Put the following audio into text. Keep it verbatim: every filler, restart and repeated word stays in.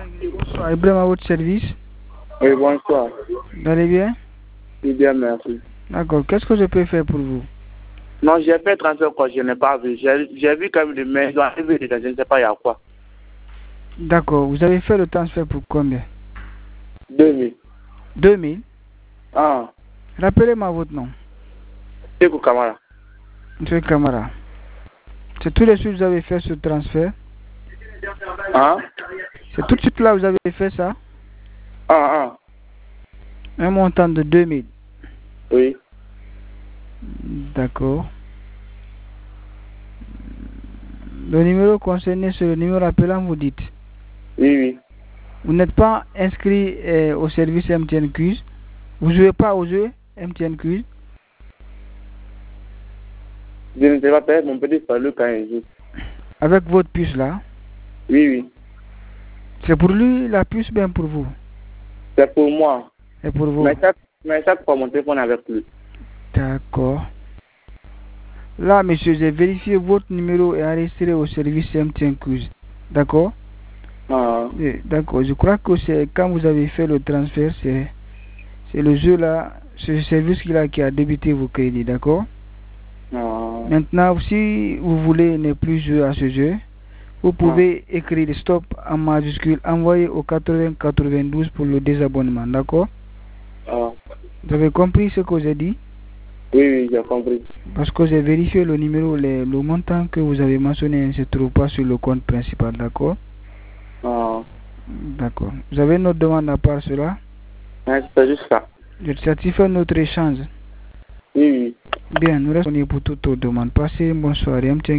Bonsoir, Ibrahim à votre service. Oui, bonsoir. Vous allez bien? Oui, bien, merci. D'accord. Qu'est-ce que je peux faire pour vous? Non, j'ai fait transfert quand je n'ai pas vu. J'ai vu quand même le mail, je ne sais pas il y a quoi. D'accord. Vous avez fait le transfert pour combien? deux mille. deux mille? Ah. Rappelez-moi votre nom. Sekou Kamara. Monsieur Kamara. C'est tout de suite que vous avez fait ce transfert? Ah. C'est tout de suite là que vous avez fait ça? Ah, ah. Un montant de deux mille? Oui. D'accord. Le numéro concerné, c'est le numéro appelant, vous dites? Oui, oui. Vous n'êtes pas inscrit euh, au service M T N Quiz? Vous ne jouez pas au jeu M T N Quiz? Je ne sais pas, peut-être mon petit frère quand il joue. Avec votre puce là? Oui, oui. C'est pour lui la puce, bien pour vous? C'est pour moi. C'est pour vous? Mais chaque, mais chaque fois, mon téléphone est avec lui. D'accord. Là, monsieur, j'ai vérifié votre numéro est enregistré au service M T N Quiz. D'accord? Ah. D'accord. Je crois que c'est quand vous avez fait le transfert, c'est c'est le jeu là, c'est le service là qui a débuté vos crédits. D'accord? Ah. Maintenant, si vous voulez ne plus jouer à ce jeu, vous pouvez ah. écrire stop en majuscule, envoyer au quatre-vingts quatre-vingt-douze pour le désabonnement. D'accord? Ah. Vous avez compris ce que j'ai dit? Oui, oui, j'ai compris. Parce que j'ai vérifié le numéro, le, le montant que vous avez mentionné ne se trouve pas sur le compte principal, d'accord? Ah. D'accord. Vous avez une autre demande à part cela? C'est juste ça. Je certifie notre échange. Oui, oui. Bien, nous restons pour toute autre demande. Passez une bonne soirée.